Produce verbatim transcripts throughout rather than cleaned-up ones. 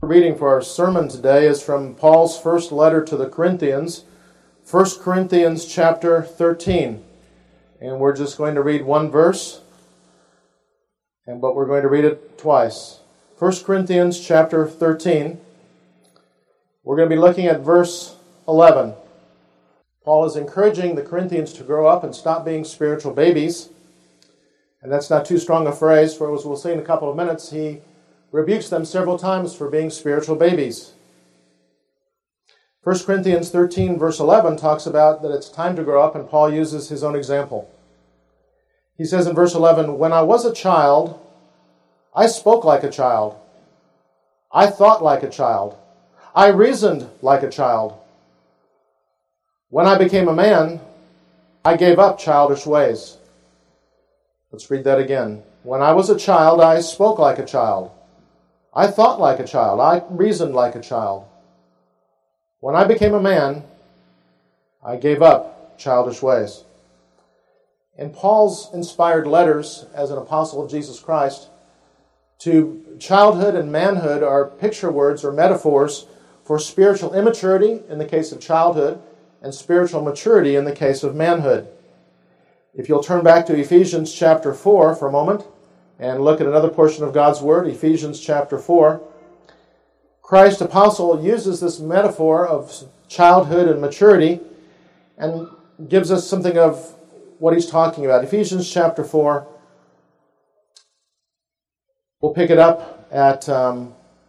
Reading for our sermon today is from Paul's first letter to the Corinthians, First Corinthians chapter thirteen. And we're just going to read one verse, and but we're going to read it twice. First Corinthians chapter thirteen. We're going to be looking at verse eleven. Paul is encouraging the Corinthians to grow up and stop being spiritual babies. And that's not too strong a phrase, for as we'll see in a couple of minutes, he rebukes them several times for being spiritual babies. First Corinthians thirteen verse eleven talks about that it's time to grow up, and Paul uses his own example. He says in verse eleven, "When I was a child, I spoke like a child. I thought like a child. I reasoned like a child. When I became a man, I gave up childish ways." Let's read that again. "When I was a child, I spoke like a child. I thought like a child. I reasoned like a child. When I became a man, I gave up childish ways." In Paul's inspired letters as an apostle of Jesus Christ, to childhood and manhood are picture words or metaphors for spiritual immaturity in the case of childhood and spiritual maturity in the case of manhood. If you'll turn back to Ephesians chapter four for a moment, and look at another portion of God's Word, Ephesians chapter four. Christ, apostle, uses this metaphor of childhood and maturity and gives us something of what he's talking about. Ephesians chapter four, we'll pick it up at um,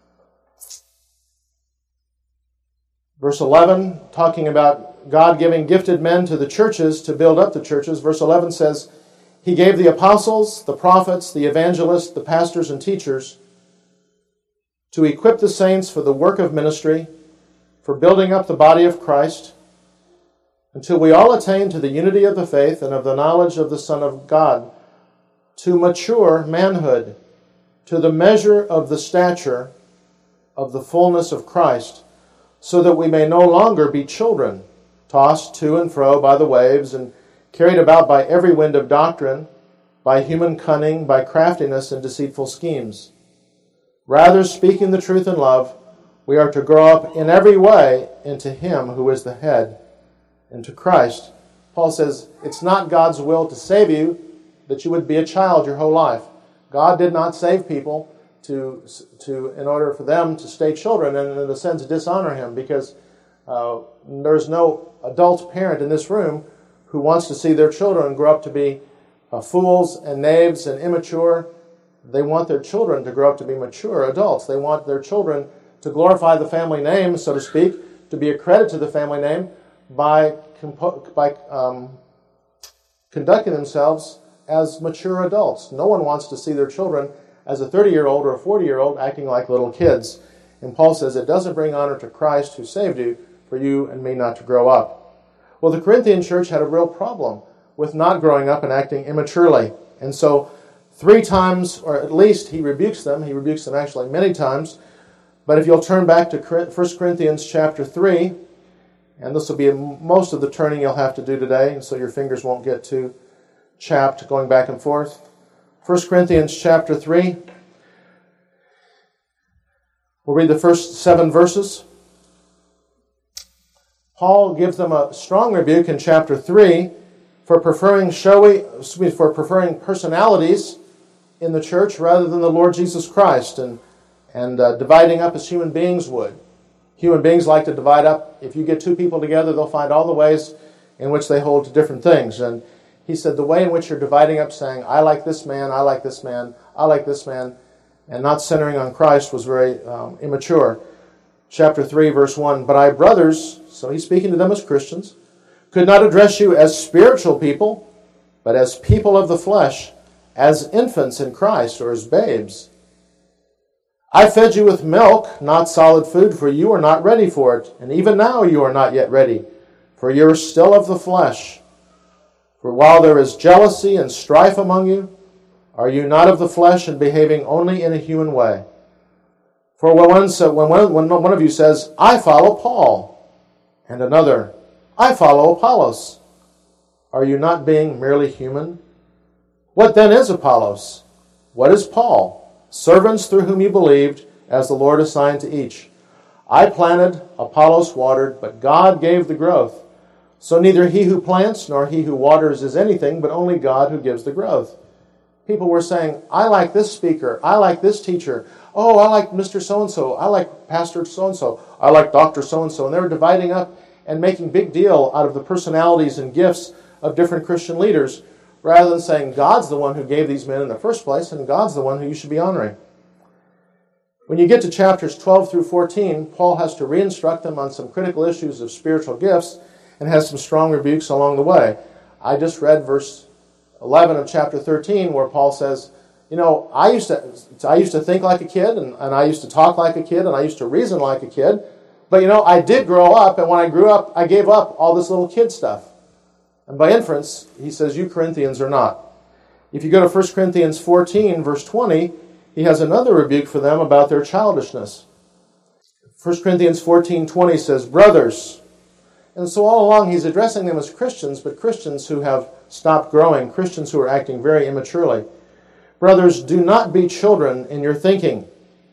verse eleven, talking about God giving gifted men to the churches to build up the churches. Verse eleven says, "He gave the apostles, the prophets, the evangelists, the pastors and teachers to equip the saints for the work of ministry, for building up the body of Christ, until we all attain to the unity of the faith and of the knowledge of the Son of God, to mature manhood, to the measure of the stature of the fullness of Christ, so that we may no longer be children, tossed to and fro by the waves and carried about by every wind of doctrine, by human cunning, by craftiness and deceitful schemes. Rather, speaking the truth in love, we are to grow up in every way into Him who is the head, into Christ." Paul says, it's not God's will to save you that you would be a child your whole life. God did not save people to, to in order for them to stay children and in a sense dishonor Him, because uh, there's no adult parent in this room who wants to see their children grow up to be uh, fools and knaves and immature. They want their children to grow up to be mature adults. They want their children to glorify the family name, so to speak, to be a credit to the family name by, compo- by um, conducting themselves as mature adults. No one wants to see their children as a thirty-year-old or a forty-year-old acting like little kids. And Paul says it doesn't bring honor to Christ who saved you for you and me not to grow up. Well, the Corinthian church had a real problem with not growing up and acting immaturely. And so three times, or at least, he rebukes them. He rebukes them actually many times. But if you'll turn back to First Corinthians chapter three, and this will be most of the turning you'll have to do today, so your fingers won't get too chapped going back and forth. First Corinthians chapter three. We'll read the first seven verses. Paul gives them a strong rebuke in chapter three for preferring showy, excuse me, for preferring personalities in the church rather than the Lord Jesus Christ, and and uh, dividing up as human beings would. Human beings like to divide up. If you get two people together, they'll find all the ways in which they hold to different things. And he said the way in which you're dividing up, saying, I like this man, I like this man, I like this man, and not centering on Christ was very um, immature. Chapter three, verse one, "But I, brothers," so he's speaking to them as Christians, "could not address you as spiritual people, but as people of the flesh, as infants in Christ, or as babes. I fed you with milk, not solid food, for you are not ready for it. And even now you are not yet ready, for you are still of the flesh. For while there is jealousy and strife among you, are you not of the flesh and behaving only in a human way? For when one, when one, when one of you says, I follow Paul, and another, I follow Apollos, are you not being merely human? What then is Apollos? What is Paul? Servants through whom you believed, as the Lord assigned to each. I planted, Apollos watered, but God gave the growth. So neither he who plants nor he who waters is anything, but only God who gives the growth. People were saying, I like this speaker, I like this teacher, oh, I like Mister So-and-so, I like Pastor so-and-so, I like Doctor so-and-so, and they were dividing up and making big deal out of the personalities and gifts of different Christian leaders, rather than saying God's the one who gave these men in the first place, and God's the one who you should be honoring. When you get to chapters twelve through fourteen, Paul has to re-instruct them on some critical issues of spiritual gifts and has some strong rebukes along the way. I just read verse eleven of chapter thirteen where Paul says, you know, I used to I used to think like a kid, and, and I used to talk like a kid, and I used to reason like a kid, but you know, I did grow up, and when I grew up, I gave up all this little kid stuff. And by inference, he says, you Corinthians are not. If you go to First Corinthians fourteen, verse twenty, he has another rebuke for them about their childishness. First Corinthians fourteen twenty says, brothers. And so all along he's addressing them as Christians, but Christians who have stopped growing, Christians who are acting very immaturely. Brothers, do not be children in your thinking.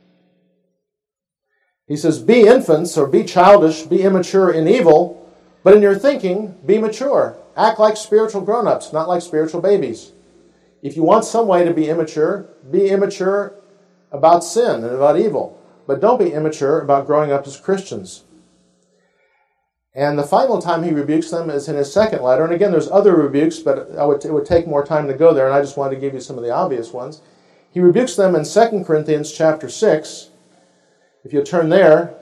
He says, be infants or be childish, be immature in evil, but in your thinking, be mature. Act like spiritual grown-ups, not like spiritual babies. If you want some way to be immature, be immature about sin and about evil. But don't be immature about growing up as Christians. And the final time he rebukes them is in his second letter. And again, there's other rebukes, but I would, it would take more time to go there, and I just wanted to give you some of the obvious ones. He rebukes them in Second Corinthians chapter six. If you turn there,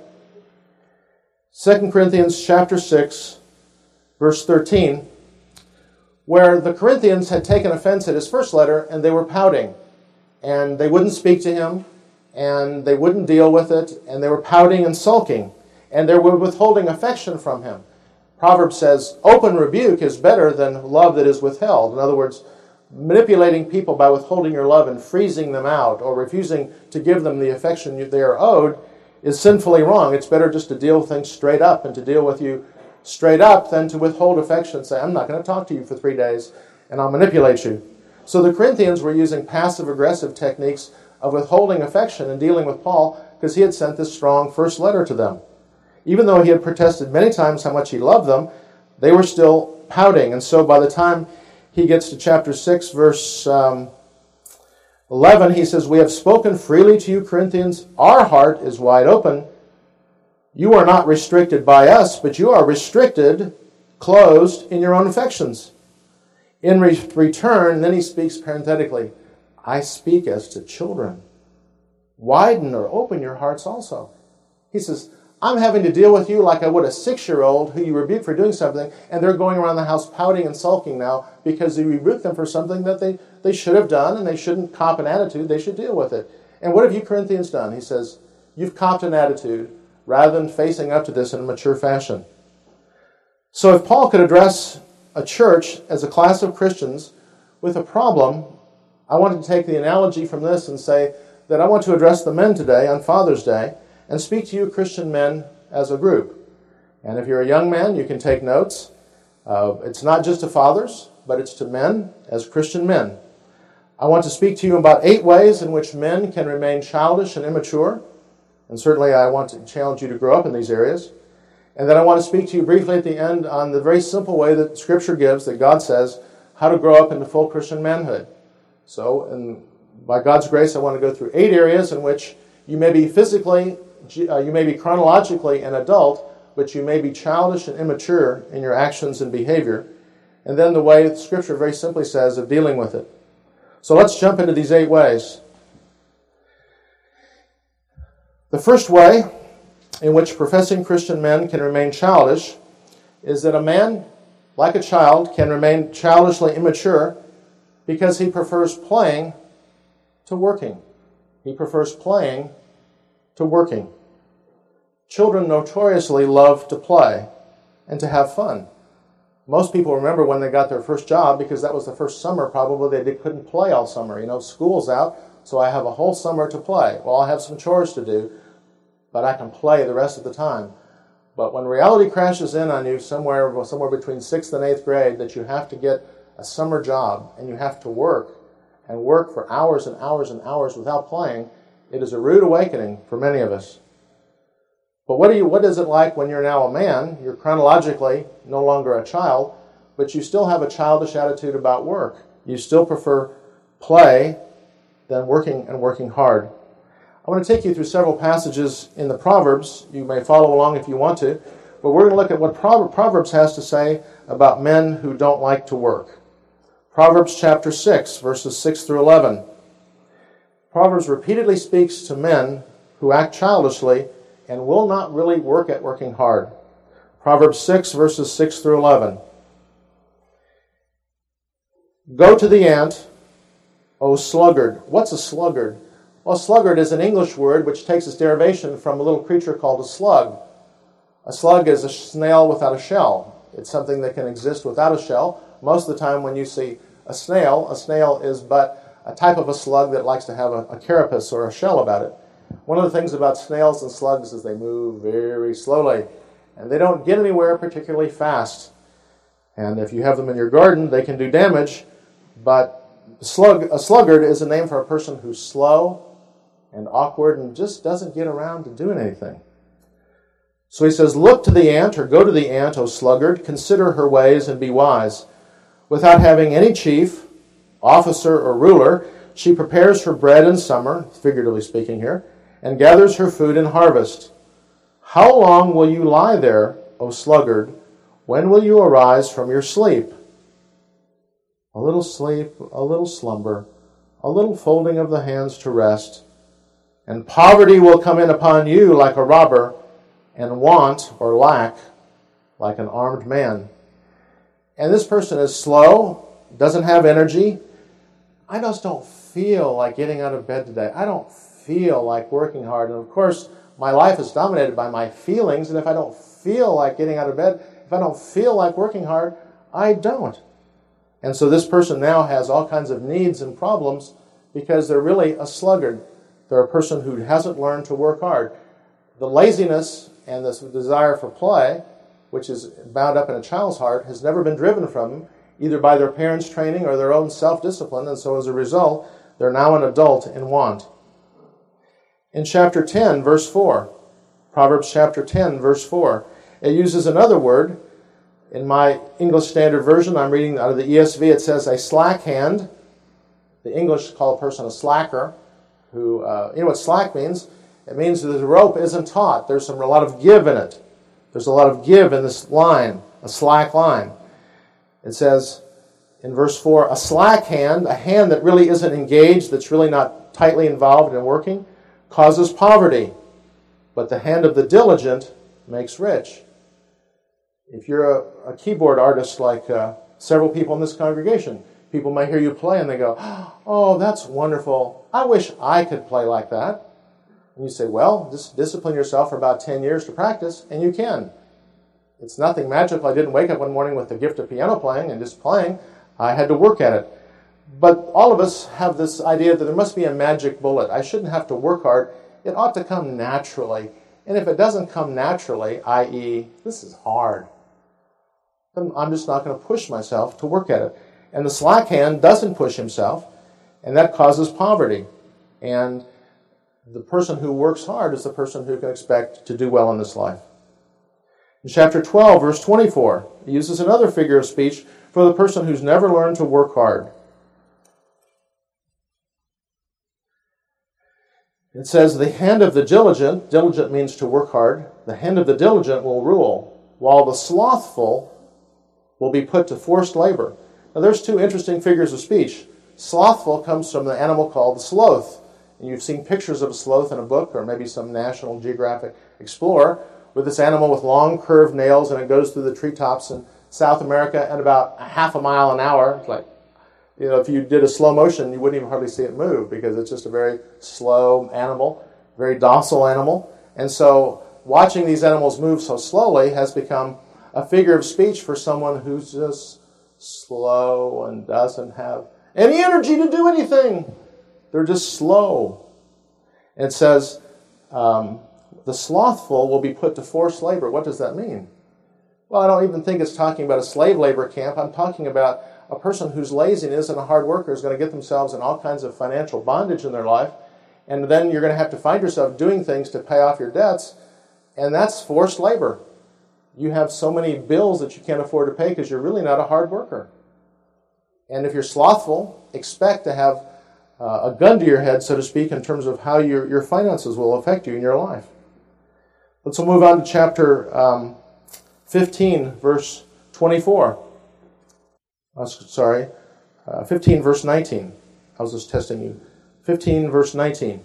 Second Corinthians chapter six, verse thirteen, where the Corinthians had taken offense at his first letter, and they were pouting. And they wouldn't speak to him, and they wouldn't deal with it, and they were pouting and sulking. And they were withholding affection from him. Proverbs says, open rebuke is better than love that is withheld. In other words, manipulating people by withholding your love and freezing them out or refusing to give them the affection they are owed is sinfully wrong. It's better just to deal with things straight up and to deal with you straight up than to withhold affection and say, I'm not going to talk to you for three days and I'll manipulate you. So the Corinthians were using passive-aggressive techniques of withholding affection and dealing with Paul because he had sent this strong first letter to them. Even though he had protested many times how much he loved them, they were still pouting. And so by the time he gets to chapter six, verse um, eleven, he says, we have spoken freely to you, Corinthians. Our heart is wide open. You are not restricted by us, but you are restricted, closed in your own affections. In re- return, then he speaks parenthetically, I speak as to children. Widen or open your hearts also. He says, I'm having to deal with you like I would a six-year-old who you rebuke for doing something, and they're going around the house pouting and sulking now because you rebuked them for something that they, they should have done, and they shouldn't cop an attitude. They should deal with it. And what have you Corinthians done? He says, you've copped an attitude rather than facing up to this in a mature fashion. So if Paul could address a church as a class of Christians with a problem, I wanted to take the analogy from this and say that I want to address the men today on Father's Day and speak to you Christian men as a group. And if you're a young man, you can take notes. Uh, it's not just to fathers, but it's to men as Christian men. I want to speak to you about eight ways in which men can remain childish and immature. And certainly I want to challenge you to grow up in these areas. And then I want to speak to you briefly at the end on the very simple way that Scripture gives, that God says, how to grow up into full Christian manhood. So, and by God's grace, I want to go through eight areas in which you may be physically Uh, you may be chronologically an adult, but you may be childish and immature in your actions and behavior. And then the way Scripture very simply says of dealing with it. So let's jump into these eight ways. The first way in which professing Christian men can remain childish is that a man, like a child, can remain childishly immature because he prefers playing to working. He prefers playing to working. Children notoriously love to play and to have fun. Most people remember when they got their first job because that was the first summer probably they couldn't play all summer. You know, school's out, so I have a whole summer to play. Well, I'll have some chores to do, but I can play the rest of the time. But when reality crashes in on you somewhere, somewhere between sixth and eighth grade that you have to get a summer job and you have to work and work for hours and hours and hours without playing, It is a rude awakening for many of us. But what, do you, what is it like when you're now a man? You're chronologically no longer a child, but you still have a childish attitude about work. You still prefer play than working and working hard. I want to take you through several passages in the Proverbs. You may follow along if you want to, but we're going to look at what Proverbs has to say about men who don't like to work. Proverbs chapter six, verses six through eleven. Proverbs repeatedly speaks to men who act childishly and will not really work at working hard. Proverbs six, verses six through eleven. Go to the ant, O sluggard. What's a sluggard? Well, sluggard is an English word which takes its derivation from a little creature called a slug. A slug is a snail without a shell. It's something that can exist without a shell. Most of the time when you see a snail, a snail is but a type of a slug that likes to have a, a carapace or a shell about it. One of the things about snails and slugs is they move very slowly, and they don't get anywhere particularly fast. And if you have them in your garden, they can do damage, but slug, a sluggard is a name for a person who's slow and awkward and just doesn't get around to doing anything. So he says, look to the ant, or go to the ant, O sluggard, consider her ways and be wise. Without having any chief, officer, or ruler, she prepares her bread in summer, figuratively speaking here, and gathers her food in harvest. How long will you lie there, O sluggard? When will you arise from your sleep? A little sleep, a little slumber, a little folding of the hands to rest, and poverty will come in upon you like a robber, and want or lack like an armed man. And this person is slow, doesn't have energy. I just don't feel like getting out of bed today. I don't feel like working hard. And of course, my life is dominated by my feelings, and if I don't feel like getting out of bed, if I don't feel like working hard, I don't. And so this person now has all kinds of needs and problems because they're really a sluggard. They're a person who hasn't learned to work hard. The laziness and this desire for play, which is bound up in a child's heart, has never been driven from them, either by their parents' training or their own self-discipline, and so as a result, they're now an adult in want. In chapter ten, verse four, Proverbs chapter ten, verse four, it uses another word. In my English Standard Version, I'm reading out of the E S V, it says a slack hand. The English call a person a slacker, who, uh, you know what slack means? It means that the rope isn't taut. There's some, a lot of give in it. There's a lot of give in this line, a slack line. It says in verse four, a slack hand, a hand that really isn't engaged, that's really not tightly involved in working, causes poverty. But the hand of the diligent makes rich. If you're a, a keyboard artist like uh, several people in this congregation, people might hear you play and they go, oh, that's wonderful. I wish I could play like that. And you say, well, just discipline yourself for about ten years to practice, and you can. It's nothing magical. I didn't wake up one morning with the gift of piano playing and just playing. I had to work at it. But all of us have this idea that there must be a magic bullet. I shouldn't have to work hard. It ought to come naturally. And if it doesn't come naturally, that is, this is hard, then I'm just not going to push myself to work at it. And the slack hand doesn't push himself, and that causes poverty. And the person who works hard is the person who can expect to do well in this life. In chapter twelve, verse twenty-four, it uses another figure of speech for the person who's never learned to work hard. It says, the hand of the diligent, diligent means to work hard, the hand of the diligent will rule, while the slothful will be put to forced labor. Now there's two interesting figures of speech. Slothful comes from the animal called the sloth. And you've seen pictures of a sloth in a book, or maybe some National Geographic Explorer, with this animal with long curved nails, and it goes through the treetops in South America at about a half a mile an hour. It's like, you know, if you did a slow motion, you wouldn't even hardly see it move because it's just a very slow animal, very docile animal. And so watching these animals move so slowly has become a figure of speech for someone who's just slow and doesn't have any energy to do anything. They're just slow. And it says, um, the slothful will be put to forced labor. What does that mean? Well, I don't even think it's talking about a slave labor camp. I'm talking about a person whose laziness and a hard worker is going to get themselves in all kinds of financial bondage in their life. and then you're going to have to find yourself doing things to pay off your debts, and that's forced labor. You have so many bills that you can't afford to pay because you're really not a hard worker. And if you're slothful, expect to have uh, a gun to your head, so to speak, in terms of how your, your finances will affect you in your life. Let's move on to chapter um, fifteen, verse twenty-four. Uh, sorry, uh, fifteen, verse nineteen. I was just testing you. fifteen, verse nineteen.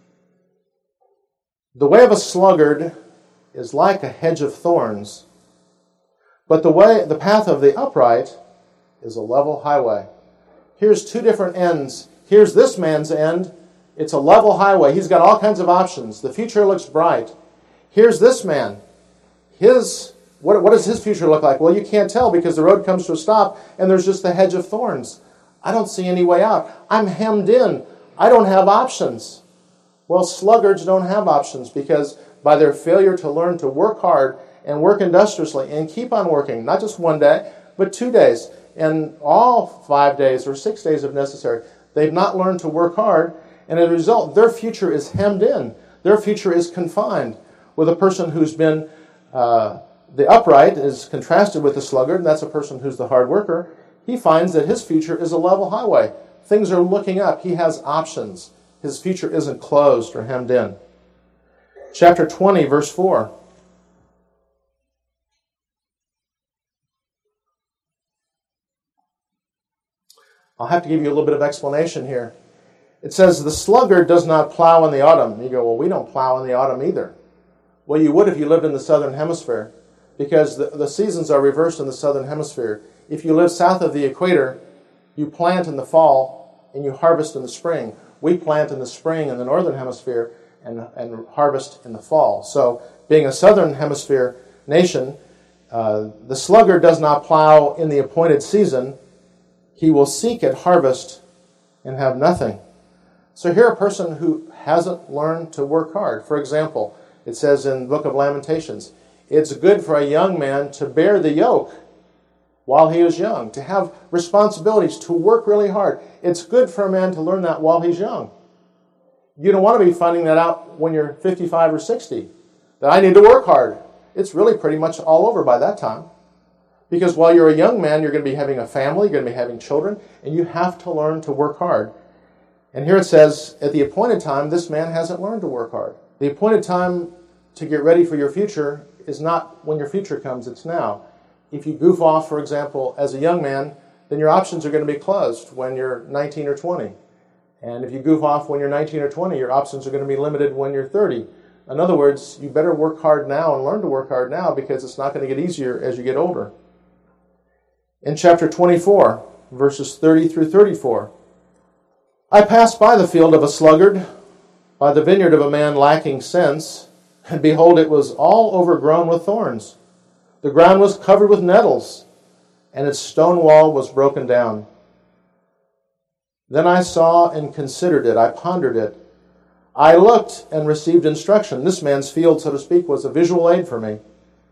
The way of a sluggard is like a hedge of thorns, but the way, the path of the upright is a level highway. Here's two different ends. Here's this man's end. It's a level highway. He's got all kinds of options. The future looks bright. Here's this man. His what, what does his future look like? Well, you can't tell because the road comes to a stop and there's just the hedge of thorns. I don't see any way out. I'm hemmed in. I don't have options. Well, sluggards don't have options because by their failure to learn to work hard and work industriously and keep on working, not just one day, but two days, and all five days or six days if necessary, they've not learned to work hard, and as a result, their future is hemmed in. Their future is confined. With a person who's been, uh, the upright is contrasted with the sluggard, and that's a person who's the hard worker. He finds that his future is a level highway. Things are looking up. He has options. His future isn't closed or hemmed in. Chapter twenty, verse four. I'll have to give you a little bit of explanation here. It says, the sluggard does not plow in the autumn. You go, well, we don't plow in the autumn either. Well, you would if you lived in the southern hemisphere, because the, the seasons are reversed in the southern hemisphere. If you live south of the equator, you plant in the fall and you harvest in the spring. We plant in the spring in the northern hemisphere and, and harvest in the fall. So, being a southern hemisphere nation, uh, the sluggard does not plow in the appointed season. He will seek at harvest and have nothing. So here a person who hasn't learned to work hard. For example, it says in the book of Lamentations, it's good for a young man to bear the yoke while he is young, to have responsibilities, to work really hard. It's good for a man to learn that while he's young. You don't want to be finding that out when you're fifty-five or sixty, that I need to work hard. It's really pretty much all over by that time. Because while you're a young man, you're going to be having a family, you're going to be having children, and you have to learn to work hard. And here it says, at the appointed time, this man hasn't learned to work hard. The appointed time to get ready for your future is not when your future comes, it's now. If you goof off, for example, as a young man, then your options are going to be closed when you're nineteen or twenty. And if you goof off when you're nineteen or twenty, your options are going to be limited when you're thirty. In other words, you better work hard now and learn to work hard now because it's not going to get easier as you get older. In chapter twenty-four, verses thirty through thirty-four, I passed by the field of a sluggard, by the vineyard of a man lacking sense, and behold, it was all overgrown with thorns. The ground was covered with nettles, and its stone wall was broken down. Then I saw and considered it. I pondered it. I looked and received instruction. This man's field, so to speak, was a visual aid for me.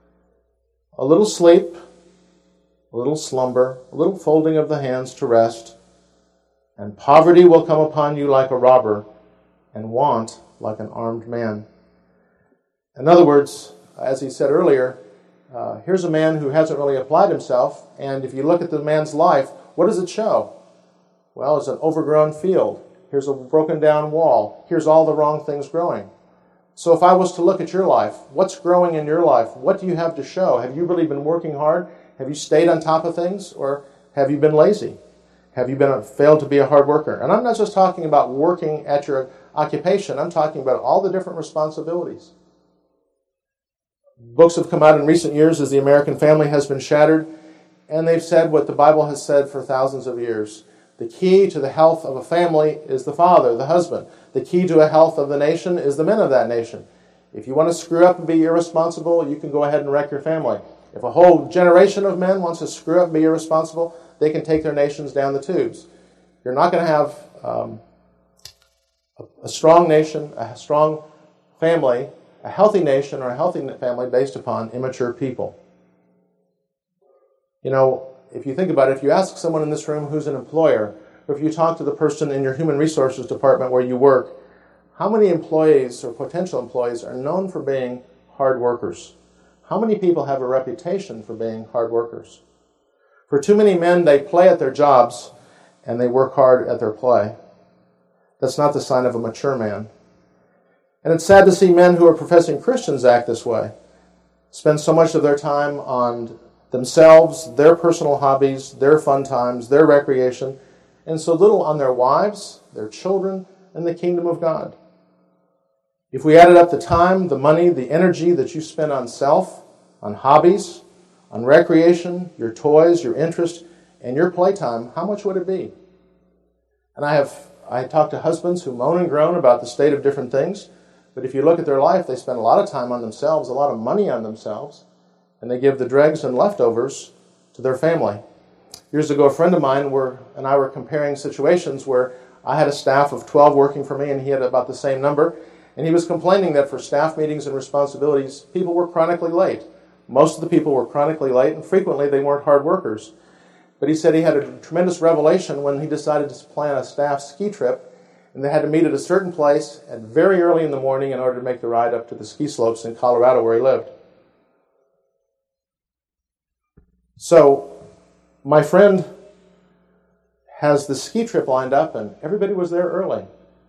A little sleep, a little slumber, a little folding of the hands to rest, and poverty will come upon you like a robber, and want like an armed man. In other words, as he said earlier, uh, here's a man who hasn't really applied himself, and if you look at the man's life, what does it show? Well, it's an overgrown field. Here's a broken down wall. Here's all the wrong things growing. So if I was to look at your life, what's growing in your life? What do you have to show? Have you really been working hard? Have you stayed on top of things? Or have you been lazy? Have you been failed to be a hard worker? And I'm not just talking about working at your occupation. I'm talking about all the different responsibilities. Books have come out in recent years as the American family has been shattered, and they've said what the Bible has said for thousands of years. The key to the health of a family is the father, the husband. The key to the health of the nation is the men of that nation. If you want to screw up and be irresponsible, you can go ahead and wreck your family. If a whole generation of men wants to screw up and be irresponsible, they can take their nations down the tubes. You're not going to have um, a, a strong nation, a strong family, a healthy nation or a healthy family based upon immature people. You know, if you think about it, if you ask someone in this room who's an employer, or if you talk to the person in your human resources department where you work, How many employees or potential employees are known for being hard workers? How many people have a reputation for being hard workers? For too many men, they play at their jobs and they work hard at their play. That's not the sign of a mature man. And it's sad to see men who are professing Christians act this way. Spend so much of their time on themselves, their personal hobbies, their fun times, their recreation, and so little on their wives, their children, and the kingdom of God. If we added up the time, the money, the energy that you spend on self, on hobbies, on recreation, your toys, your interest, and your playtime, how much would it be? And I have I talked to husbands who moan and groan about the state of different things, but if you look at their life, they spend a lot of time on themselves, a lot of money on themselves, and they give the dregs and leftovers to their family. Years ago, a friend of mine were, and I were comparing situations where I had a staff of twelve working for me, and he had about the same number, and he was complaining that for staff meetings and responsibilities, people were chronically late. Most of the people were chronically late, and frequently they weren't hard workers. But he said he had a tremendous revelation when he decided to plan a staff ski trip, and they had to meet at a certain place at very early in the morning in order to make the ride up to the ski slopes in Colorado where he lived. So my friend has the ski trip lined up, and everybody was there early.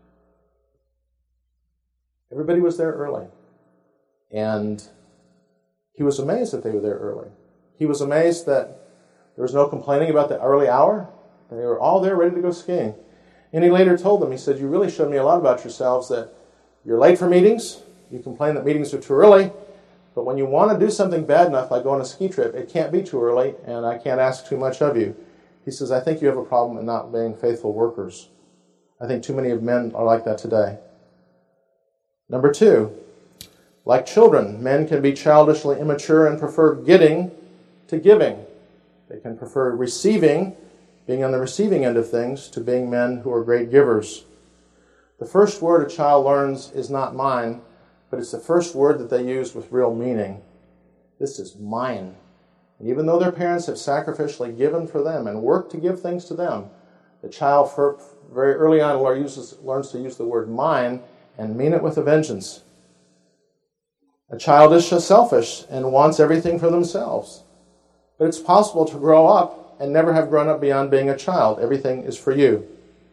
Everybody was there early. And he was amazed that they were there early. He was amazed that there was no complaining about the early hour. They were all there ready to go skiing. And he later told them, he said, you really showed me a lot about yourselves, that you're late for meetings, you complain that meetings are too early, but when you want to do something bad enough, like go on a ski trip, it can't be too early, and I can't ask too much of you. He says, I think you have a problem in not being faithful workers. I think too many of men are like that today. Number two, like children, men can be childishly immature and prefer getting to giving. They can prefer receiving, being on the receiving end of things, to being men who are great givers. The first word a child learns is not mine, but it's the first word that they use with real meaning. This is mine. And even though their parents have sacrificially given for them and worked to give things to them, the child for, very early on uses, learns to use the word mine and mean it with a vengeance. A child is selfish and wants everything for themselves. But it's possible to grow up and never have grown up beyond being a child. Everything is for you.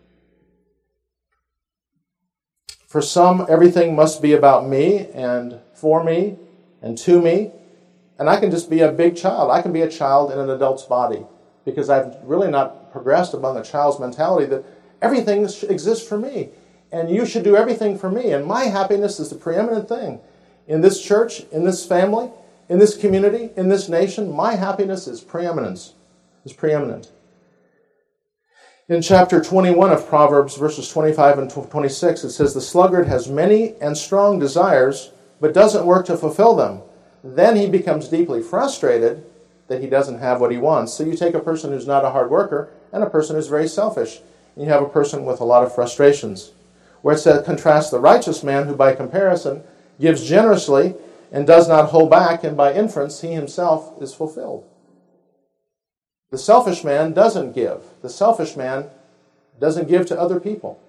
For some, everything must be about me and for me and to me. And I can just be a big child. I can be a child in an adult's body because I've really not progressed among a child's mentality that everything exists for me. And you should do everything for me. And my happiness is the preeminent thing. In this church, in this family, in this community, in this nation, my happiness is preeminence, is preeminent. In chapter twenty-one of Proverbs, verses twenty-five and twenty-six, it says, the sluggard has many and strong desires, but doesn't work to fulfill them. Then he becomes deeply frustrated that he doesn't have what he wants. So you take a person who's not a hard worker and a person who's very selfish, and you have a person with a lot of frustrations. Where it says, contrast the righteous man who by comparison gives generously and does not hold back, and by inference he himself is fulfilled. The selfish man doesn't give. The selfish man doesn't give to other people.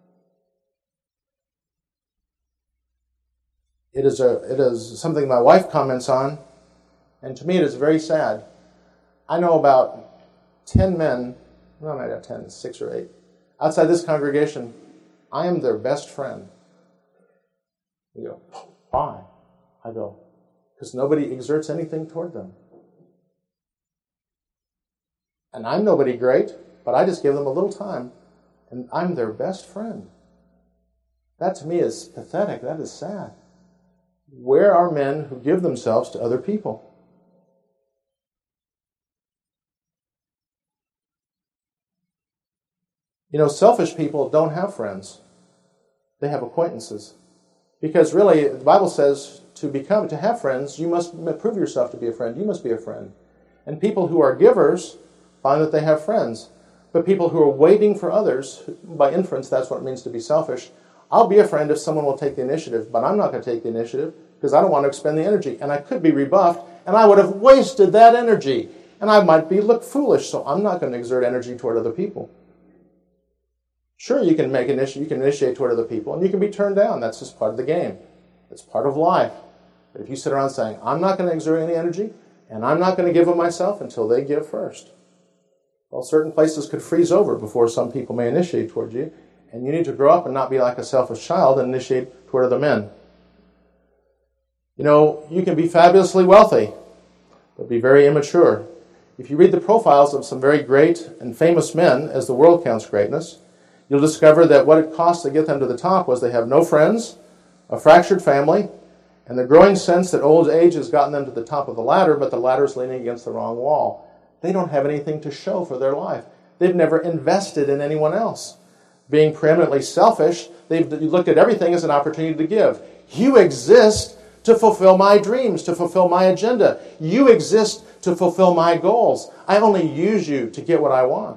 It is a it is something my wife comments on, and to me it is very sad. I know about ten men, well, not ten, six or eight, outside this congregation. I am their best friend. You go, why? I go, because nobody exerts anything toward them. And I'm nobody great, but I just give them a little time, and I'm their best friend. That to me is pathetic. That is sad. Where are men who give themselves to other people? You know, selfish people don't have friends. They have acquaintances. Because really, the Bible says to become, to have friends, you must prove yourself to be a friend. You must be a friend. And people who are givers find that they have friends. But people who are waiting for others, by inference, that's what it means to be selfish. I'll be a friend if someone will take the initiative, but I'm not going to take the initiative because I don't want to expend the energy. And I could be rebuffed, and I would have wasted that energy. And I might be look foolish, so I'm not going to exert energy toward other people. Sure, you can make initi- you can initiate toward other people, and you can be turned down. That's just part of the game. It's part of life. But if you sit around saying, I'm not going to exert any energy, and I'm not going to give of myself until they give first, well, certain places could freeze over before some people may initiate toward you, and you need to grow up and not be like a selfish child and initiate toward other men. You know, you can be fabulously wealthy, but be very immature. If you read the profiles of some very great and famous men, as the world counts greatness, you'll discover that what it cost to get them to the top was they have no friends, a fractured family, and the growing sense that old age has gotten them to the top of the ladder, but the ladder is leaning against the wrong wall. They don't have anything to show for their life. They've never invested in anyone else. Being preeminently selfish, they've looked at everything as an opportunity to give. You exist to fulfill my dreams, to fulfill my agenda. You exist to fulfill my goals. I only use you to get what I want.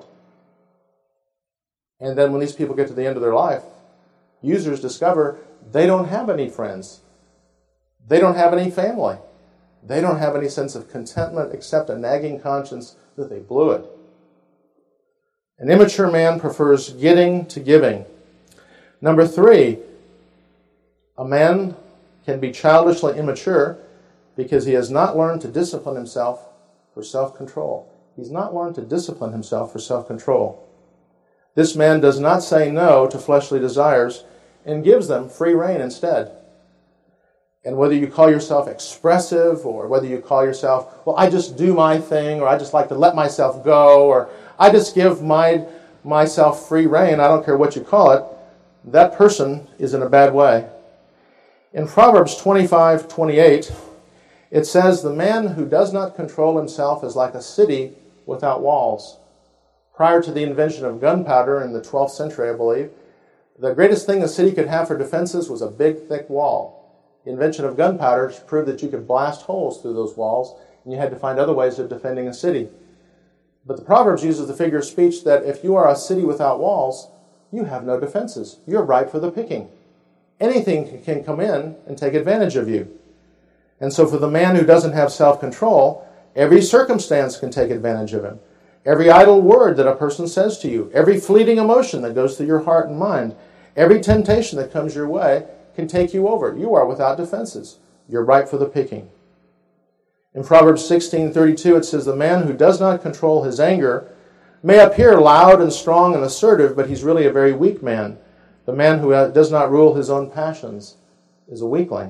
And then when these people get to the end of their life, users discover they don't have any friends. They don't have any family. They don't have any sense of contentment except a nagging conscience that they blew it. An immature man prefers getting to giving. Number three, a man can be childishly immature because he has not learned to discipline himself for self-control. He's not learned to discipline himself for self-control. This man does not say no to fleshly desires and gives them free rein instead. And whether you call yourself expressive or whether you call yourself, well, I just do my thing, or I just like to let myself go, or I just give my myself free rein, I don't care what you call it, that person is in a bad way. In Proverbs twenty-five twenty-eight, it says, the man who does not control himself is like a city without walls. Prior to the invention of gunpowder in the twelfth century, I believe, the greatest thing a city could have for defenses was a big, thick wall. The invention of gunpowder proved that you could blast holes through those walls, and you had to find other ways of defending a city. But the Proverbs uses the figure of speech that if you are a city without walls, you have no defenses. You're ripe for the picking. Anything can come in and take advantage of you. And so for the man who doesn't have self-control, every circumstance can take advantage of him. Every idle word that a person says to you, every fleeting emotion that goes through your heart and mind, every temptation that comes your way can take you over. You are without defenses. You're ripe for the picking. In Proverbs sixteen thirty-two, it says, the man who does not control his anger may appear loud and strong and assertive, but he's really a very weak man. The man who does not rule his own passions is a weakling.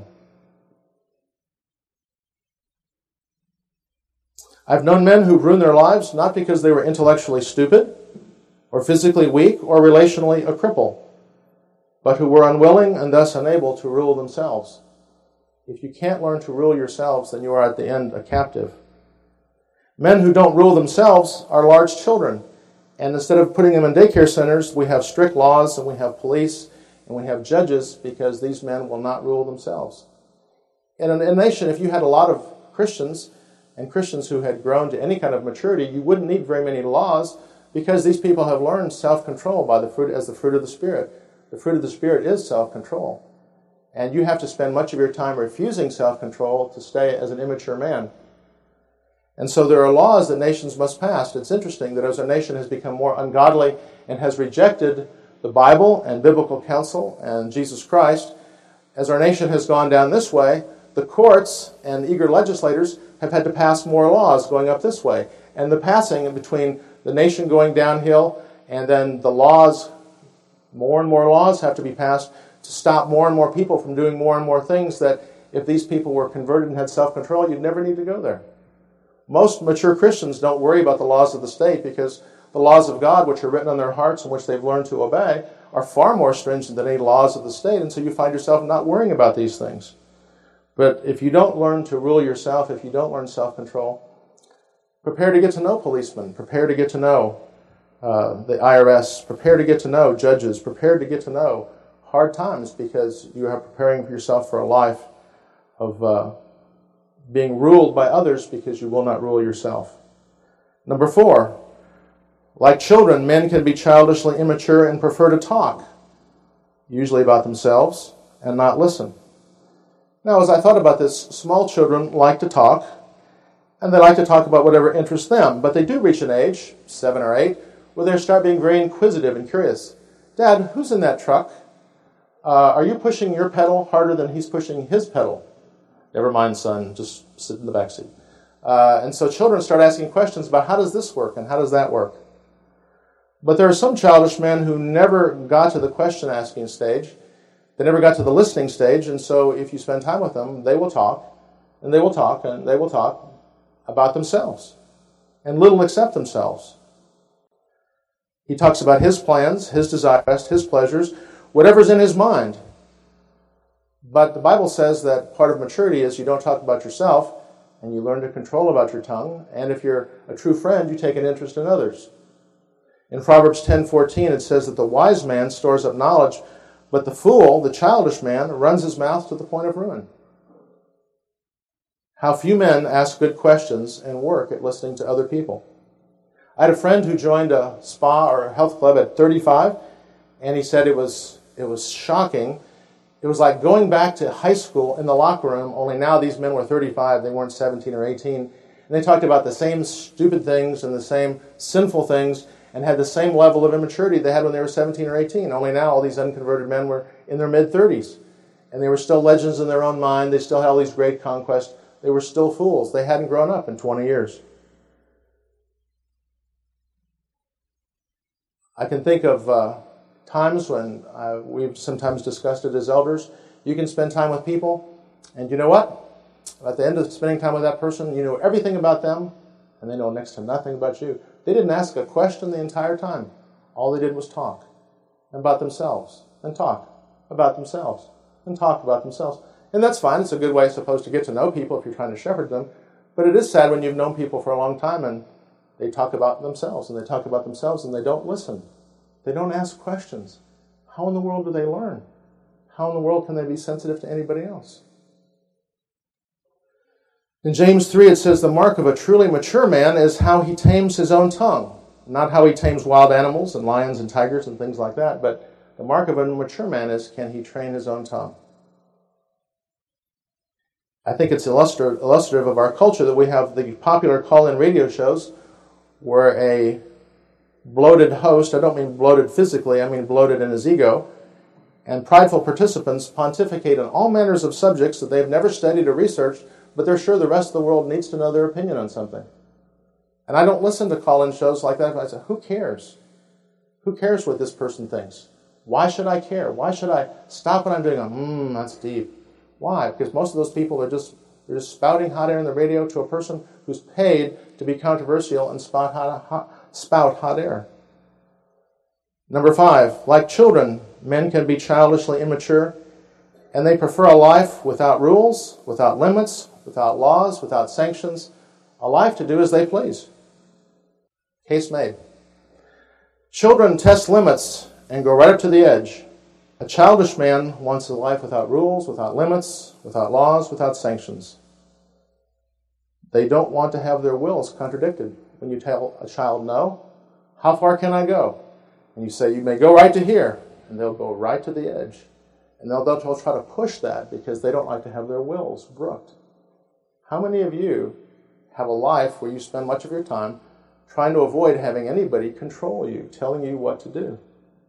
I've known men who've ruined their lives not because they were intellectually stupid or physically weak or relationally a cripple, but who were unwilling and thus unable to rule themselves. If you can't learn to rule yourselves, then you are at the end a captive. Men who don't rule themselves are large children. And instead of putting them in daycare centers, we have strict laws and we have police and we have judges because these men will not rule themselves. In a nation, if you had a lot of Christians and Christians who had grown to any kind of maturity, you wouldn't need very many laws because these people have learned self-control by the fruit as the fruit of the Spirit. The fruit of the Spirit is self-control. And you have to spend much of your time refusing self-control to stay as an immature man. And so there are laws that nations must pass. It's interesting that as our nation has become more ungodly and has rejected the Bible and biblical counsel and Jesus Christ, as our nation has gone down this way, the courts and eager legislators have had to pass more laws going up this way. And the passing between the nation going downhill and then the laws, more and more laws have to be passed to stop more and more people from doing more and more things that if these people were converted and had self-control, you'd never need to go there. Most mature Christians don't worry about the laws of the state because the laws of God, which are written on their hearts and which they've learned to obey, are far more stringent than any laws of the state, and so you find yourself not worrying about these things. But if you don't learn to rule yourself, if you don't learn self-control, prepare to get to know policemen, prepare to get to know uh, the I R S, prepare to get to know judges, prepare to get to know hard times because you are preparing yourself for a life of uh, being ruled by others because you will not rule yourself. Number four, like children, men can be childishly immature and prefer to talk, usually about themselves, and not listen. Now, as I thought about this, small children like to talk, and they like to talk about whatever interests them, but they do reach an age, seven or eight, where they start being very inquisitive and curious. Dad, who's in that truck? Uh, are you pushing your pedal harder than he's pushing his pedal? Never mind, son, just sit in the back seat. Uh, and so children start asking questions about how does this work and how does that work? But there are some childish men who never got to the question asking stage. They never got to the listening stage, and so if you spend time with them, they will talk, and they will talk, and they will talk about themselves, and little accept themselves. He talks about his plans, his desires, his pleasures, whatever's in his mind. But the Bible says that part of maturity is you don't talk about yourself, and you learn to control about your tongue, and if you're a true friend, you take an interest in others. In Proverbs ten fourteen, it says that the wise man stores up knowledge, but the fool, the childish man, runs his mouth to the point of ruin. How few men ask good questions and work at listening to other people. I had a friend who joined a spa or a health club at thirty-five, and he said it was it was shocking. It was like going back to high school in the locker room, only now these men were thirty-five, they weren't seventeen or eighteen, and they talked about the same stupid things and the same sinful things, and had the same level of immaturity they had when they were seventeen or eighteen. Only now all these unconverted men were in their mid-thirties. And they were still legends in their own mind. They still had all these great conquests. They were still fools. They hadn't grown up in twenty years. I can think of uh, times when uh, we've sometimes discussed it as elders. You can spend time with people, and you know what? At the end of spending time with that person, you know everything about them, and they know next to nothing about you. They didn't ask a question the entire time. All they did was talk about themselves, and talk about themselves, and talk about themselves. And that's fine. It's a good way, I suppose, to get to know people if you're trying to shepherd them. But it is sad when you've known people for a long time and they talk about themselves, and they talk about themselves, and they don't listen. They don't ask questions. How in the world do they learn? How in the world can they be sensitive to anybody else? In James three, it says, the mark of a truly mature man is how he tames his own tongue. Not how he tames wild animals and lions and tigers and things like that, but the mark of a mature man is, can he train his own tongue? I think it's illustrative of our culture that we have the popular call-in radio shows where a bloated host, I don't mean bloated physically, I mean bloated in his ego, and prideful participants pontificate on all manners of subjects that they've never studied or researched, but they're sure the rest of the world needs to know their opinion on something. And I don't listen to call-in shows like that. I say, who cares? Who cares what this person thinks? Why should I care? Why should I stop what I'm doing and go, hmm, that's deep? Why? Because most of those people are just they're just spouting hot air in the radio to a person who's paid to be controversial and spout hot, hot, spout hot air. Number five, like children, men can be childishly immature, and they prefer a life without rules, without limits, without laws, without sanctions, a life to do as they please. Case made. Children test limits and go right up to the edge. A childish man wants a life without rules, without limits, without laws, without sanctions. They don't want to have their wills contradicted. When you tell a child no, how far can I go? And you say, you may go right to here, and they'll go right to the edge. And they'll, they'll try to push that because they don't like to have their wills brooked. How many of you have a life where you spend much of your time trying to avoid having anybody control you, telling you what to do?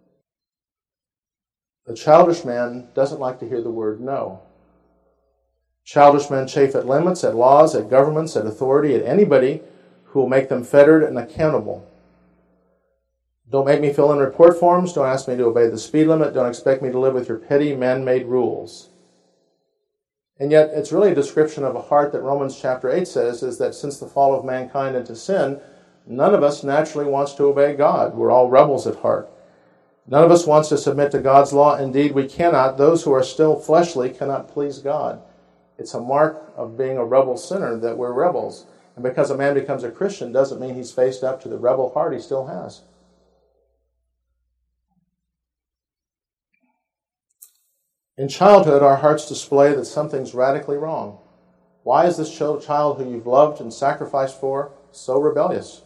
The childish man doesn't like to hear the word no. Childish men chafe at limits, at laws, at governments, at authority, at anybody who will make them fettered and accountable. Don't make me fill in report forms. Don't ask me to obey the speed limit. Don't expect me to live with your petty man-made rules. And yet, it's really a description of a heart that Romans chapter eight says is that since the fall of mankind into sin, none of us naturally wants to obey God. We're all rebels at heart. None of us wants to submit to God's law. Indeed, we cannot. Those who are still fleshly cannot please God. It's a mark of being a rebel sinner that we're rebels. And because a man becomes a Christian doesn't mean he's faced up to the rebel heart he still has. In childhood, our hearts display that something's radically wrong. Why is this child who you've loved and sacrificed for so rebellious?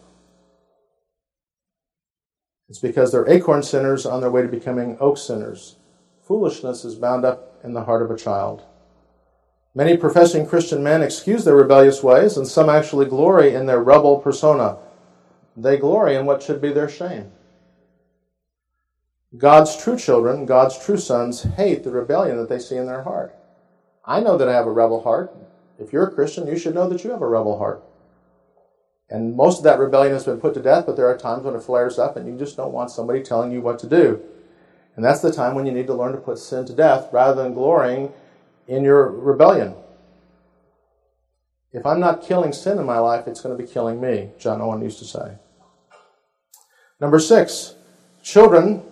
It's because they're acorn sinners on their way to becoming oak sinners. Foolishness is bound up in the heart of a child. Many professing Christian men excuse their rebellious ways, and some actually glory in their rebel persona. They glory in what should be their shame. God's true children, God's true sons, hate the rebellion that they see in their heart. I know that I have a rebel heart. If you're a Christian, you should know that you have a rebel heart. And most of that rebellion has been put to death, but there are times when it flares up and you just don't want somebody telling you what to do. And that's the time when you need to learn to put sin to death rather than glorying in your rebellion. If I'm not killing sin in my life, it's going to be killing me, John Owen used to say. Number six, children,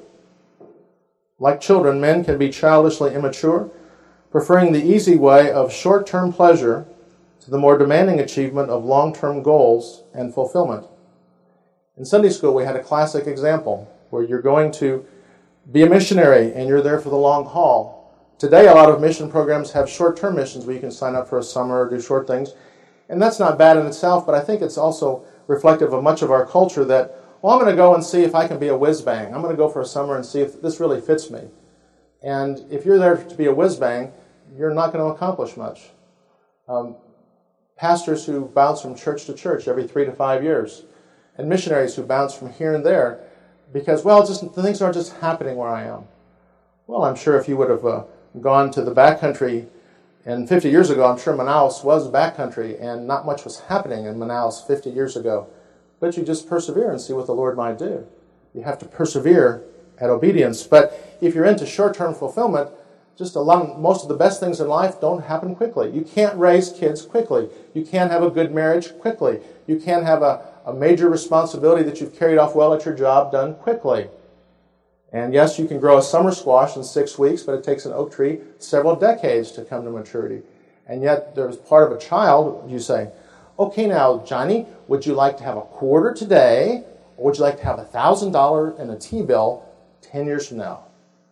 like children, men can be childishly immature, preferring the easy way of short-term pleasure to the more demanding achievement of long-term goals and fulfillment. In Sunday school, we had a classic example where you're going to be a missionary and you're there for the long haul. Today, a lot of mission programs have short-term missions where you can sign up for a summer or do short things. And that's not bad in itself, but I think it's also reflective of much of our culture that, well, I'm going to go and see if I can be a whiz-bang. I'm going to go for a summer and see if this really fits me. And if you're there to be a whiz-bang, you're not going to accomplish much. Um, pastors who bounce from church to church every three to five years, and missionaries who bounce from here and there because, well, just the things aren't just happening where I am. Well, I'm sure if you would have uh, gone to the backcountry, and fifty years ago, I'm sure Manaus was backcountry, and not much was happening in Manaus fifty years ago. But you just persevere and see what the Lord might do. You have to persevere at obedience. But if you're into short-term fulfillment, just a lot of, most of the best things in life don't happen quickly. You can't raise kids quickly. You can't have a good marriage quickly. You can't have a, a major responsibility that you've carried off well at your job done quickly. And yes, you can grow a summer squash in six weeks, but it takes an oak tree several decades to come to maturity. And yet, there's part of a child, you say, okay, now, Johnny, would you like to have a quarter today, or would you like to have a one thousand dollars in a T-bill ten years from now?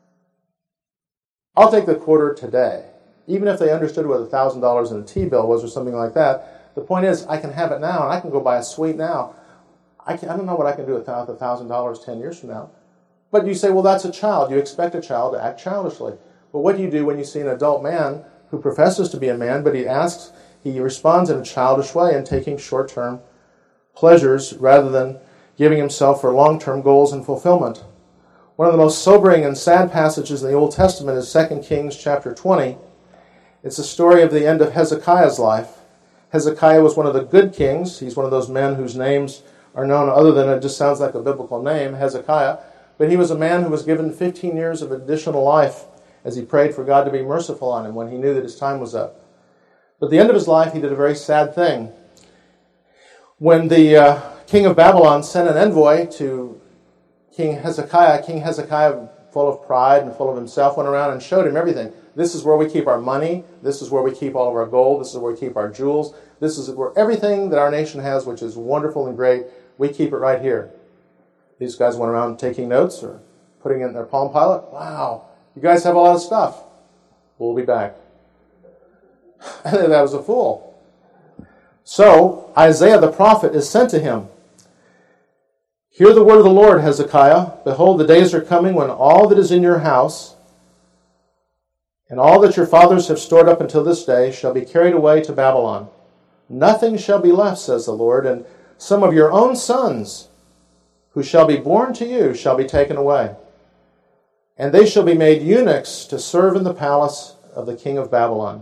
I'll take the quarter today. Even if they understood what one thousand dollars in a T-bill was or something like that, the point is, I can have it now, and I can go buy a suite now. I, can, I don't know what I can do with one thousand dollars ten years from now. But you say, well, that's a child. You expect a child to act childishly. But what do you do when you see an adult man who professes to be a man, but he asks, he responds in a childish way and taking short-term pleasures rather than giving himself for long-term goals and fulfillment? One of the most sobering and sad passages in the Old Testament is Second Kings chapter twenty. It's the story of the end of Hezekiah's life. Hezekiah was one of the good kings. He's one of those men whose names are known other than it just sounds like a biblical name, Hezekiah. But he was a man who was given fifteen years of additional life as he prayed for God to be merciful on him when he knew that his time was up. But at the end of his life, he did a very sad thing. When the uh, king of Babylon sent an envoy to King Hezekiah, King Hezekiah, full of pride and full of himself, went around and showed him everything. This is where we keep our money. This is where we keep all of our gold. This is where we keep our jewels. This is where everything that our nation has, which is wonderful and great, we keep it right here. These guys went around taking notes or putting it in their Palm Pilot. Wow, you guys have a lot of stuff. We'll be back. That was a fool. So Isaiah the prophet is sent to him. Hear the word of the Lord, Hezekiah. Behold, the days are coming when all that is in your house and all that your fathers have stored up until this day shall be carried away to Babylon. Nothing shall be left, says the Lord, and some of your own sons who shall be born to you shall be taken away. And they shall be made eunuchs to serve in the palace of the king of Babylon.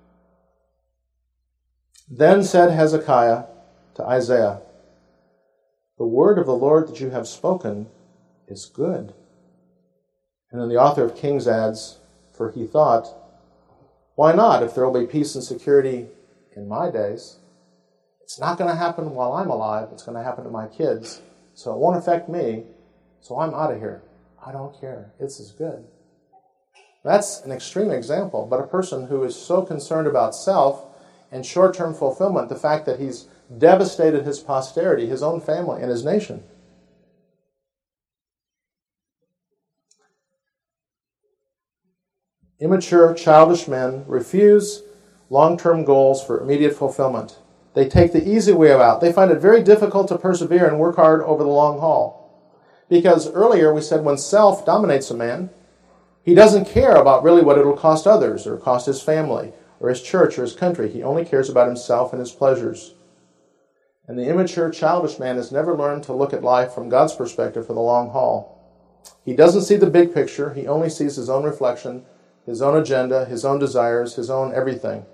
Then said Hezekiah to Isaiah, the word of the Lord that you have spoken is good. And then the author of Kings adds, for he thought, why not? If there will be peace and security in my days, it's not going to happen while I'm alive. It's going to happen to my kids. So it won't affect me. So I'm out of here. I don't care. This is good. That's an extreme example, but a person who is so concerned about self and short-term fulfillment, the fact that he's devastated his posterity, his own family, and his nation. Immature, childish men refuse long-term goals for immediate fulfillment. They take the easy way out. They find it very difficult to persevere and work hard over the long haul. Because earlier we said when self dominates a man, he doesn't care about really what it'll cost others or cost his family or his church or his country. He only cares about himself and his pleasures. And the immature, childish man has never learned to look at life from God's perspective for the long haul. He doesn't see the big picture. He only sees his own reflection, his own agenda, his own desires, his own everything.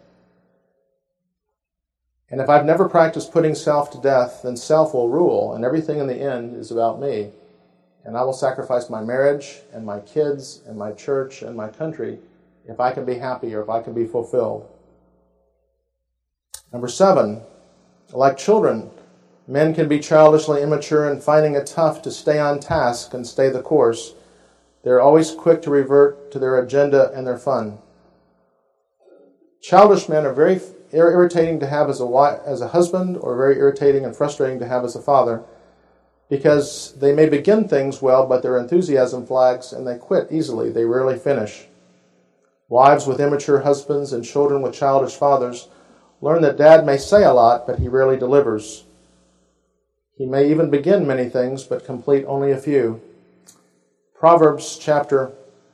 And if I've never practiced putting self to death, then self will rule, and everything in the end is about me. And I will sacrifice my marriage and my kids and my church and my country if I can be happy or if I can be fulfilled. Number seven, like children, men can be childishly immature and finding it tough to stay on task and stay the course. They're always quick to revert to their agenda and their fun. Childish men are very irritating to have as a wife, as a husband, or very irritating and frustrating to have as a father, because they may begin things well, but their enthusiasm flags and they quit easily. They rarely finish. Wives with immature husbands and children with childish fathers learn that dad may say a lot, but he rarely delivers. He may even begin many things, but complete only a few. Proverbs chapter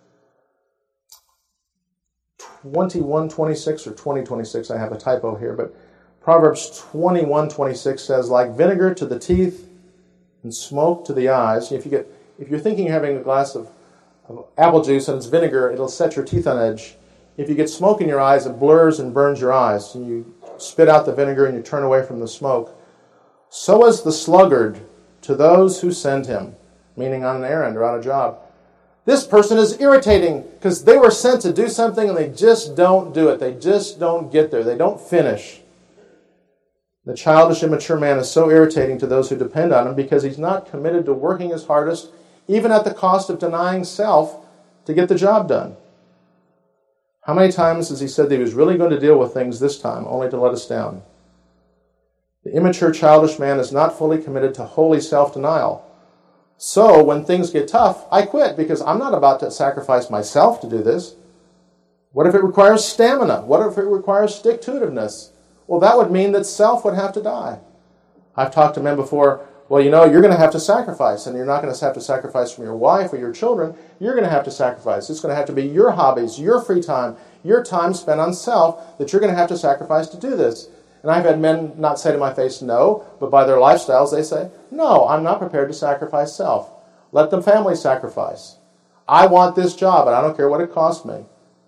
twenty-one twenty-six or twenty twenty-six, I have a typo here, but Proverbs twenty-one twenty-six says, like vinegar to the teeth and smoke to the eyes. If you get, if you're thinking of having a glass of, of apple juice and it's vinegar, it'll set your teeth on edge. If you get smoke in your eyes, it blurs and burns your eyes. And you spit out the vinegar and you turn away from the smoke. So is the sluggard to those who send him, meaning on an errand or on a job. This person is irritating because they were sent to do something and they just don't do it. They just don't get there. They don't finish. The childish, immature man is so irritating to those who depend on him because he's not committed to working his hardest, even at the cost of denying self, to get the job done. How many times has he said that he was really going to deal with things this time, only to let us down? The immature, childish man is not fully committed to holy self-denial. So, when things get tough, I quit because I'm not about to sacrifice myself to do this. What if it requires stamina? What if it requires stick-to-itiveness? Well, that would mean that self would have to die. I've talked to men before, well, you know, you're going to have to sacrifice, and you're not going to have to sacrifice from your wife or your children. You're going to have to sacrifice. It's going to have to be your hobbies, your free time, your time spent on self that you're going to have to sacrifice to do this. And I've had men not say to my face, no, but by their lifestyles they say, no, I'm not prepared to sacrifice self. Let the family sacrifice. I want this job, and I don't care what it costs me.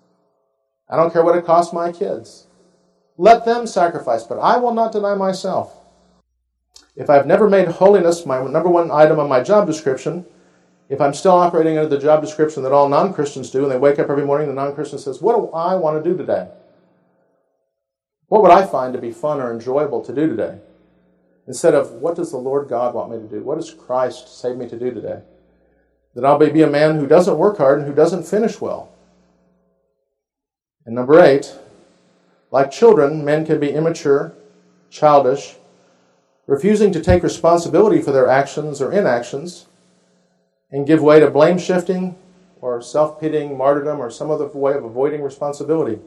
I don't care what it costs my kids. Let them sacrifice, but I will not deny myself. If I've never made holiness my number one item on my job description, if I'm still operating under the job description that all non-Christians do, and they wake up every morning and the non-Christian says, what do I want to do today? What would I find to be fun or enjoyable to do today? Instead of, what does the Lord God want me to do? What does Christ save me to do today? That I'll be a man who doesn't work hard and who doesn't finish well. And number eight, like children, men can be immature, childish, refusing to take responsibility for their actions or inactions, and give way to blame-shifting or self-pitying martyrdom or some other way of avoiding responsibility.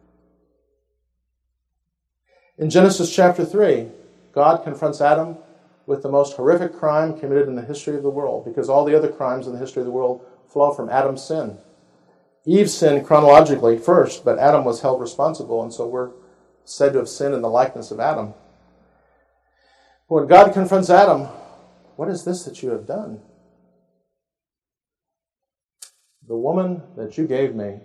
In Genesis chapter three, God confronts Adam with the most horrific crime committed in the history of the world, because all the other crimes in the history of the world flow from Adam's sin. Eve sinned chronologically first, but Adam was held responsible, and so we're said to have sinned in the likeness of Adam. When God confronts Adam, what is this that you have done? The woman that you gave me,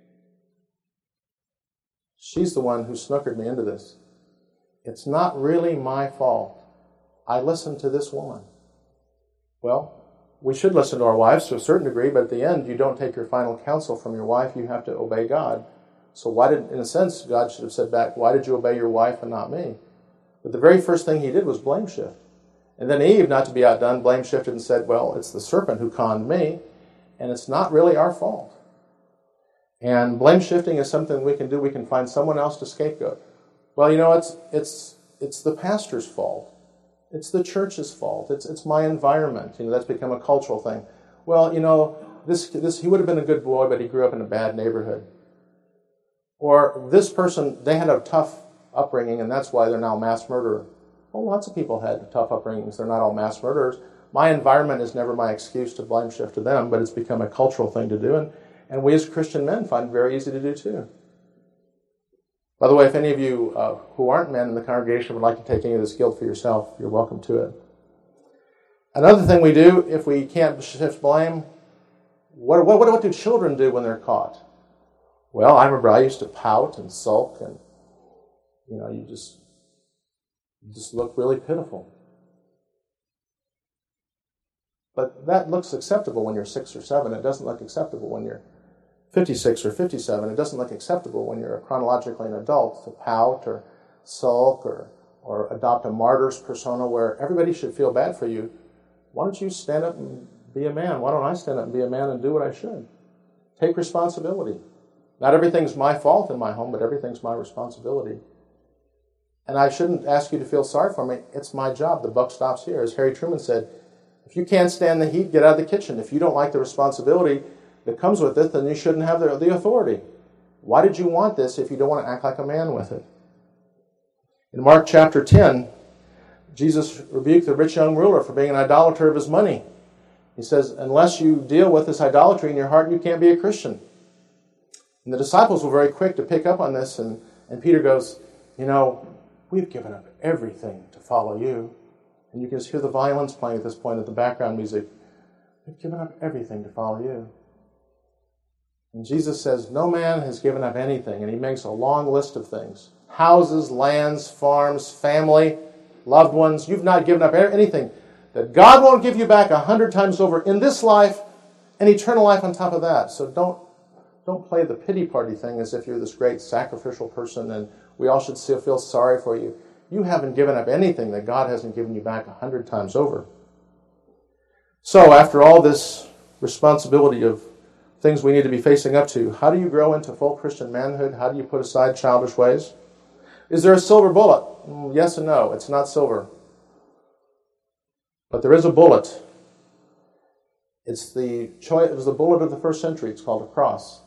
she's the one who snookered me into this. It's not really my fault. I listened to this woman. Well, we should listen to our wives to a certain degree, but at the end, you don't take your final counsel from your wife. You have to obey God. So why did, in a sense, God should have said back, why did you obey your wife and not me? But the very first thing he did was blame shift. And then Eve, not to be outdone, blame shifted and said, well, it's the serpent who conned me, and it's not really our fault. And blame shifting is something we can do. We can find someone else to scapegoat. Well, you know, it's it's it's the pastor's fault. It's the church's fault. It's it's my environment. You know, that's become a cultural thing. Well, you know, this this he would have been a good boy, but he grew up in a bad neighborhood. Or this person, they had a tough upbringing, and that's why they're now a mass murderer. Well, lots of people had tough upbringings. They're not all mass murderers. My environment is never my excuse to blame shift to them, but it's become a cultural thing to do, and, and we as Christian men find it very easy to do too. By the way, if any of you uh, who aren't men in the congregation would like to take any of this guilt for yourself, you're welcome to it. Another thing we do, if we can't shift blame, What, what, what do children do when they're caught? Well, I remember I used to pout and sulk, and you know, you just, you just look really pitiful. But that looks acceptable when you're six or seven. It doesn't look acceptable when you're fifty-six or fifty-seven. It doesn't look acceptable when you're chronologically an adult to pout or sulk or, or adopt a martyr's persona where everybody should feel bad for you. Why don't you stand up and be a man? Why don't I stand up and be a man and do what I should? Take responsibility. Not everything's my fault in my home, but everything's my responsibility. And I shouldn't ask you to feel sorry for me. It's my job. The buck stops here. As Harry Truman said, if you can't stand the heat, get out of the kitchen. If you don't like the responsibility that comes with it, then you shouldn't have the, the authority. Why did you want this if you don't want to act like a man with it? In Mark chapter ten, Jesus rebuked the rich young ruler for being an idolater of his money. He says, unless you deal with this idolatry in your heart, you can't be a Christian. And the disciples were very quick to pick up on this, and, and Peter goes, you know, we've given up everything to follow you. And you can just hear the violins playing at this point at the background music. We've given up everything to follow you. And Jesus says, no man has given up anything. And he makes a long list of things. Houses, lands, farms, family, loved ones. You've not given up anything that God won't give you back a hundred times over in this life and eternal life on top of that. So don't, don't play the pity party thing as if you're this great sacrificial person and we all should still feel sorry for you. You haven't given up anything that God hasn't given you back a hundred times over. So after all this responsibility of things we need to be facing up to, how do you grow into full Christian manhood? How do you put aside childish ways? Is there a silver bullet? Mm, yes and no. It's not silver. But there is a bullet. It's the choice. It was the bullet of the first century. It's called a cross.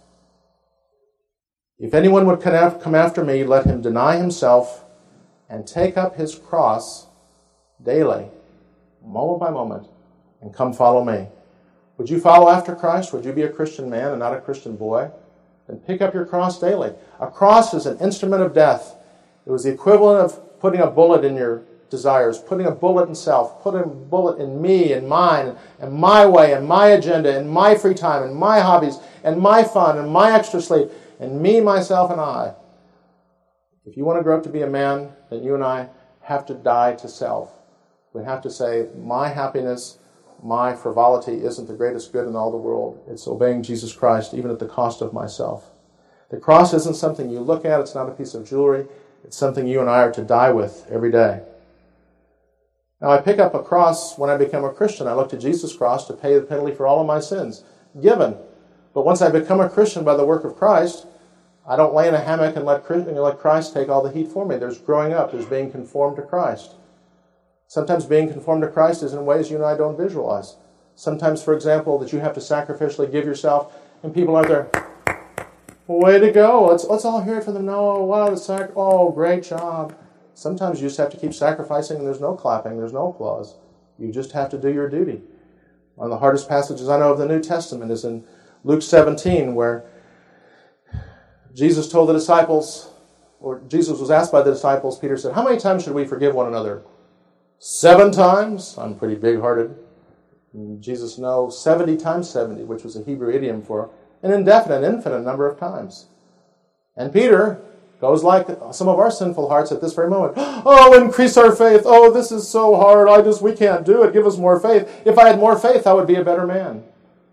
If anyone would come after me, let him deny himself and take up his cross daily, moment by moment, and come follow me. Would you follow after Christ? Would you be a Christian man and not a Christian boy? Then pick up your cross daily. A cross is an instrument of death. It was the equivalent of putting a bullet in your desires, putting a bullet in self, putting a bullet in me and mine, and my way, and my agenda, and my free time, and my hobbies, and my fun, and my extra sleep, and me, myself, and I. If you want to grow up to be a man, then you and I have to die to self. We have to say, my happiness, my frivolity isn't the greatest good in all the world. It's obeying Jesus Christ, even at the cost of myself. The cross isn't something you look at. It's not a piece of jewelry. It's something you and I are to die with every day. Now, I pick up a cross when I become a Christian. I look to Jesus' cross to pay the penalty for all of my sins, given. But once I become a Christian by the work of Christ, I don't lay in a hammock and let Christ take all the heat for me. There's growing up. There's being conformed to Christ. Sometimes being conformed to Christ is in ways you and I don't visualize. Sometimes, for example, that you have to sacrificially give yourself, and people are there, way to go. Let's let's all hear it from them. No, wow, the sac- oh, great job. Sometimes you just have to keep sacrificing, and there's no clapping, there's no applause. You just have to do your duty. One of the hardest passages I know of the New Testament is in Luke seventeen, where Jesus told the disciples, or Jesus was asked by the disciples, Peter said, how many times should we forgive one another? Seven times? I'm pretty big-hearted. And Jesus knows seventy times seventy, which was a Hebrew idiom for an indefinite, infinite number of times. And Peter goes like some of our sinful hearts at this very moment. Oh, increase our faith. Oh, this is so hard. I just, we can't do it. Give us more faith. If I had more faith, I would be a better man.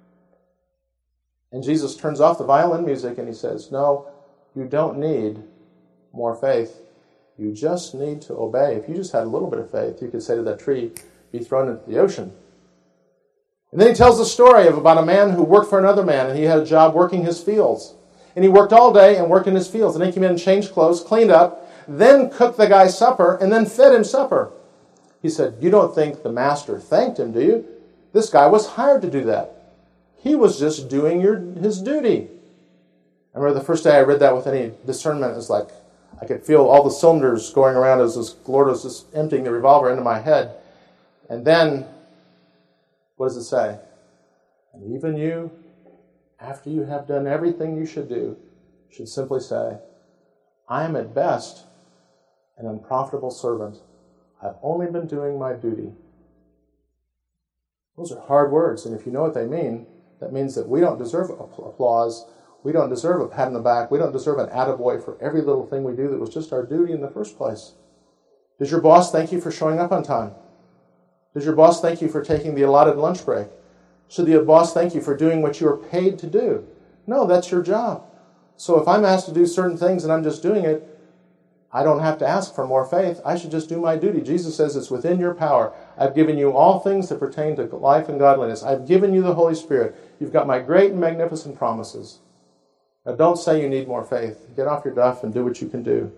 And Jesus turns off the violin music and he says, no, you don't need more faith. You just need to obey. If you just had a little bit of faith, you could say to that tree, be thrown into the ocean. And then he tells the story of about a man who worked for another man, and he had a job working his fields. And he worked all day and worked in his fields. And then he came in and changed clothes, cleaned up, then cooked the guy supper, and then fed him supper. He said, you don't think the master thanked him, do you? This guy was hired to do that. He was just doing your, his duty. I remember the first day I read that with any discernment, it was like I could feel all the cylinders going around as this Lord was just emptying the revolver into my head. And then, what does it say? And even you, after you have done everything you should do, should simply say, I am at best an unprofitable servant. I've only been doing my duty. Those are hard words, and if you know what they mean, That means that we don't deserve applause. We don't deserve a pat on the back. We don't deserve an attaboy for every little thing we do that was just our duty in the first place. Does your boss thank you for showing up on time? Does your boss thank you for taking the allotted lunch break? Should the boss thank you for doing what you are paid to do? No, that's your job. So if I'm asked to do certain things and I'm just doing it, I don't have to ask for more faith. I should just do my duty. Jesus says it's within your power. I've given you all things that pertain to life and godliness. I've given you the Holy Spirit. You've got my great and magnificent promises. Now don't say you need more faith. Get off your duff and do what you can do.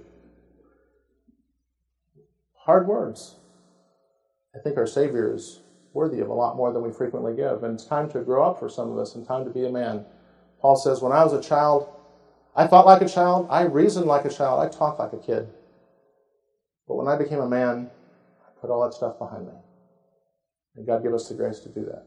Hard words. I think our Savior is worthy of a lot more than we frequently give. And it's time to grow up for some of us and time to be a man. Paul says, when I was a child, I thought like a child, I reasoned like a child, I talked like a kid. But when I became a man, I put all that stuff behind me. And God give us the grace to do that.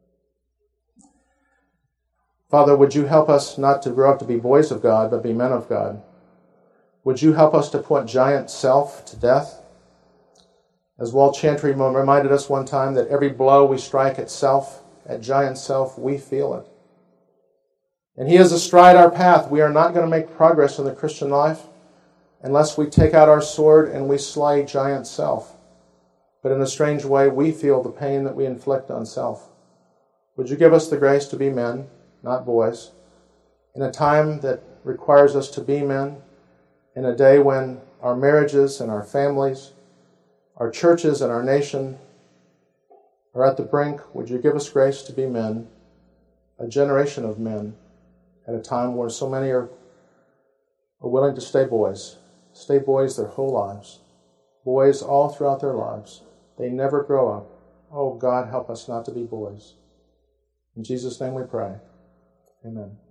Father, would you help us not to grow up to be boys of God, but be men of God? Would you help us to put giant self to death? As Walt Chantry reminded us one time that every blow we strike at self, at giant self, we feel it. And he is astride our path. We are not going to make progress in the Christian life unless we take out our sword and we slay giant self. But in a strange way, we feel the pain that we inflict on self. Would you give us the grace to be men, not boys, in a time that requires us to be men, in a day when our marriages and our families, our churches and our nation are at the brink? Would you give us grace to be men, a generation of men, at a time where so many are, are willing to stay boys, stay boys their whole lives, boys all throughout their lives. They never grow up. Oh, God, help us not to be boys. In Jesus' name we pray. Amen.